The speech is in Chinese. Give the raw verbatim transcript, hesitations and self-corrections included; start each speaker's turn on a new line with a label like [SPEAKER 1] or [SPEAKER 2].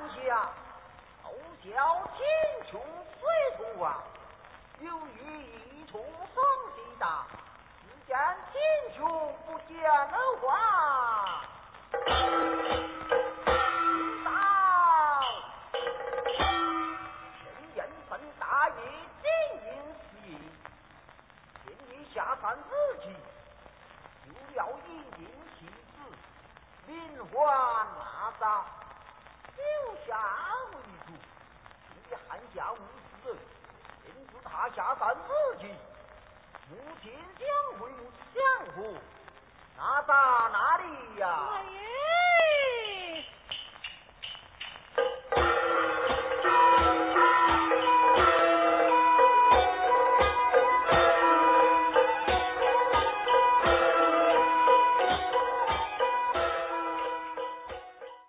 [SPEAKER 1] 下，后叫天穹水土王，有意一重双西大，只见天穹不见了话。到天眼分大业，金银四业，天地下凡之际，有了一应其子，名唤哪吒，留下为主。你汉家无子，天子他下凡之际，母亲将为相乎？哪吒哪里呀？